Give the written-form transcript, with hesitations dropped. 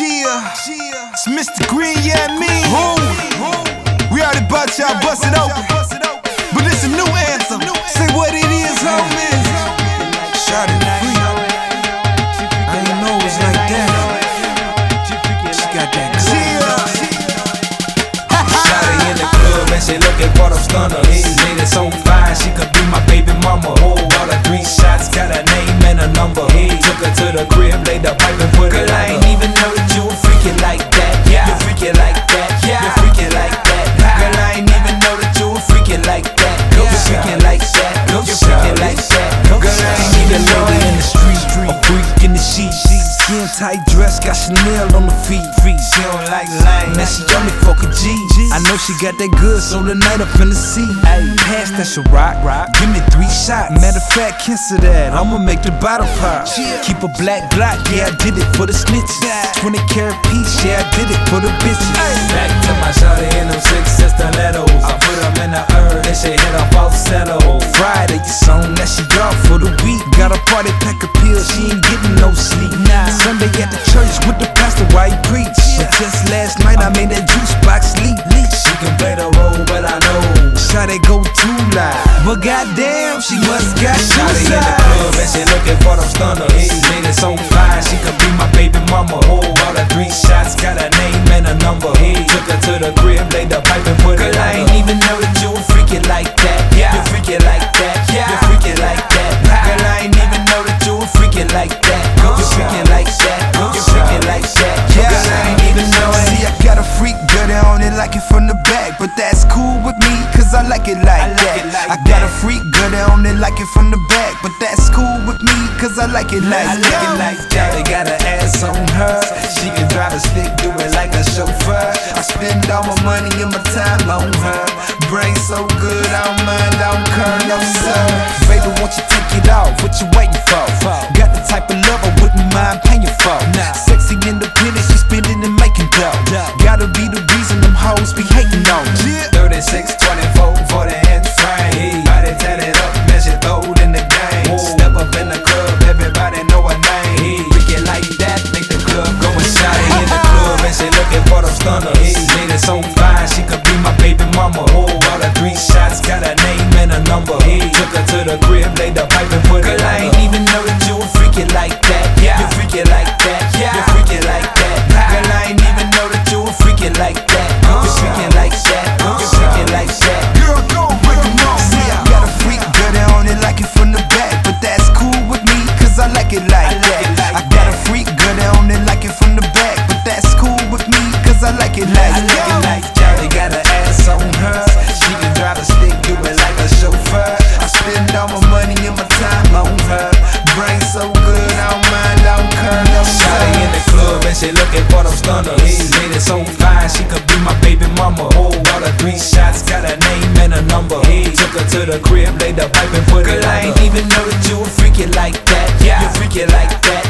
It's Mr. Green, yeah, me. We already about y'all bust it open, but this a new anthem. Say what it is, homie. Shot it free. I didn't know it was like that. She got that Shawty in the club and she looking for the stunner. Lady so fine, she could be my baby mama. Bought her 3 shots, got her name and a number. Took her to the crib, laid the pipe and put it on her. Girl, I ain't even know that you were freaking like that. You freaking like that. You freaking like that. Girl, I ain't even know that you were freaking like that. You freaking like that. You freaking like that. Girl, I ain't even know it in the street. A freak in the sheet. Skin tight dress, got Chanel on the feet. She don't like lame, man, she only fuck a G. I know she got that good, so tonight up in the sea. Pass that shit rock, give me 3 shots. Matter of fact, cancel that, I'ma make the bottle pop. Keep a black Glock, yeah, I did it for the snitches. 20 karat piece, yeah, I did it for the bitches. Back to my shawty in them 6 stilettos. I put them in the herb, and she hit off falsetto. Friday, you song that she off for the week. Got a party pack of pills, she ain't getting no sleep. Sunday at the church with the pastor while he preach. But just last night I made that juice box leak. She can play the role, but I know shawty go too loud. But goddamn, she must got shawty in the club and she looking for them stunners. Lady so fine, she could be my baby mama. Bought her 3 shots, got her name and a number. Took her to the crib, laid the pipe and put it on her. Girl, I ain't even know that you were freaking like that. You freaking like that. You freaking like that. Girl, I ain't even know that you were freaking like that. You freaking like that. You freaking like that. Girl, I ain't even know it. See, I got a freak girl that on it like it from the back, but that's cool with me, cause I like it like that. I got a freak girl that on it like it from the back, but that's cool with me, cause I like it like that. I like it like that. They got an ass on her. She can drive a stick, do it like a chauffeur. I spend all my money and my time on her. Brain so good, I don't mind, I don't care, no sir. Baby, won't you take it off? What you waiting for? Got the type of love I wouldn't mind paying for. Sexy, independent, she spending and making dough. Gotta be the reason them hoes be hating on me. 36, 24, 40-inch frame. Body tatted up, man, she throwed in the game. Step up in the club, everybody know her name. Freaking like that, make the club go and shawty in the club and she looking for them stunners. Lady so fine, she could be my baby mama. Bought her 3 shots, got her name and a number. Took her to the crib, laid the pipe and put it on her. Girl, I ain't even know that you were freaking like that. You freaking like that. You freaking like that. Girl, I ain't even know that you were freaking like that. You freaking like that. You freaking like that. Girl, go break 'em off. See, I got a freak girl that on it like it from the back, but that's cool with me, cause I like it like that. I got a freak girl that on it like it from the back, but that's cool with me, cause I like it like that. I like it like that. They got an ass on her. She can drive a stick, do it like a chauffeur. I spend all my money and my time on her. Brain so good, I don't mind, I don't care, no Shawty in the club and she looking for them stunners. Lady so fine, she could be my baby mama. Bought her 3 shots, got her name and a number. Took her to the crib, laid the pipe and put it on her. Girl, I ain't even know that you were freaking like that. You freaking like that.